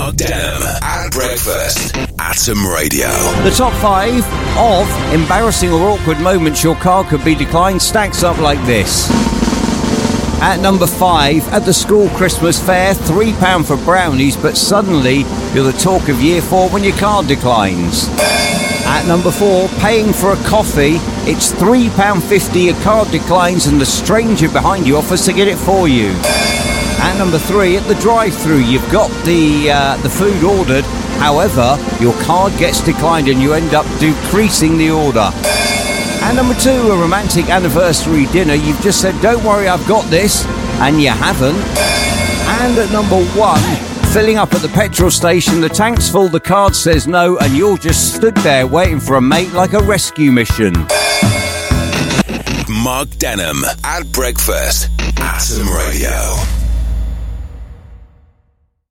Mark Denham at breakfast. Atom Radio. The top 5 of embarrassing or awkward moments your card could be declined stacks up like this. At number 5, at the school Christmas fair, £3 for brownies, but suddenly you're the talk of year 4 when your card declines. At number 4, paying for a coffee, it's £3.50, your card declines and the stranger behind you offers to get it for you. At number 3, at the drive-thru, you've got the food ordered, however, your card gets declined and you end up decreasing the order. At number 2, a romantic anniversary dinner, you've just said, don't worry, I've got this, and you haven't. And at number 1, filling up at the petrol station, the tank's full, the card says no, and you're just stood there waiting for a mate like a rescue mission. Mark Denham at breakfast. Atom Radio.